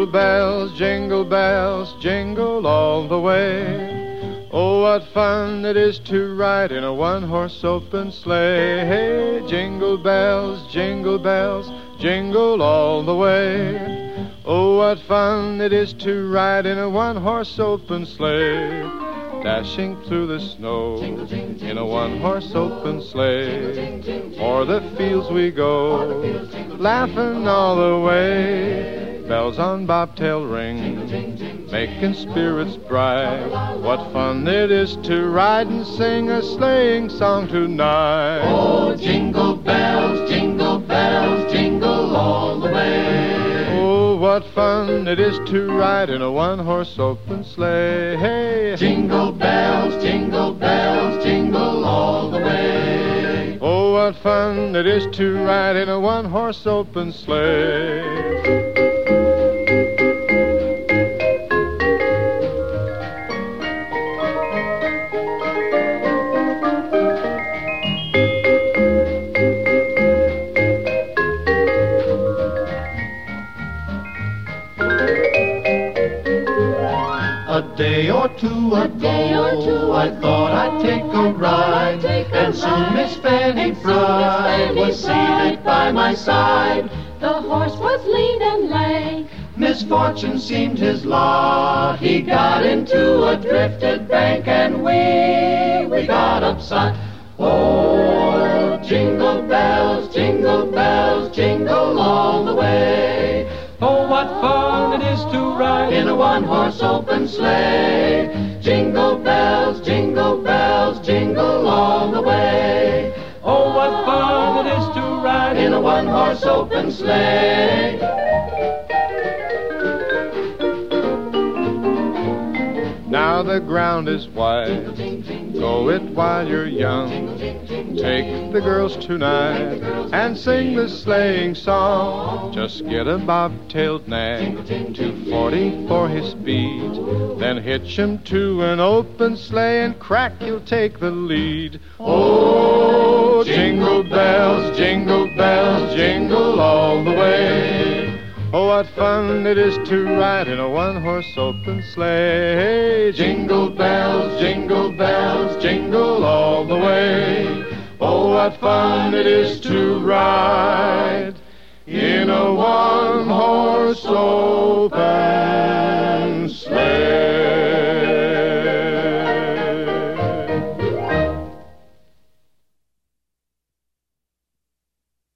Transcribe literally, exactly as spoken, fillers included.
Jingle bells, jingle bells, jingle all the way. Oh, what fun it is to ride in a one-horse open sleigh. Hey, jingle bells, jingle bells, jingle all the way. Oh, what fun it is to ride in a one-horse open sleigh. Dashing through the snow in a one-horse open sleigh. O'er the fields we go, laughing all the way. Bells on bobtail ring, making spirits bright. What fun it is to ride and sing a sleighing song tonight. Oh, jingle bells, jingle bells, jingle all the way. Oh, what fun it is to ride in a one-horse open sleigh. Hey, jingle bells, jingle bells, jingle all the way. Oh, what fun it is to ride in a one-horse open sleigh. A day or two ago, I thought I'd take a ride, and soon Miss Fanny Bride was seated by my side. The horse was lean and lank, misfortune seemed his lot. He got into a drifted bank, and we, we got upside. Oh, jingle bells, jingle bells, jingle all the way. Oh, what fun it is to ride in a one-horse open sleigh. Jingle bells, jingle bells, jingle all the way. Oh, what fun it is to ride in a one-horse open sleigh. Now the ground is wide, go it while you're young. Take the girls tonight and sing the sleighing song. Just get a bobtailed nag, two forty for his speed. Then hitch him to an open sleigh and crack, you'll take the lead. Oh, jingle bells, jingle bells, jingle all the way. Oh, what fun it is to ride in a one-horse open sleigh. Jingle bells, jingle bells, jingle all the way. Oh, what fun it is to ride in a one-horse open sleigh.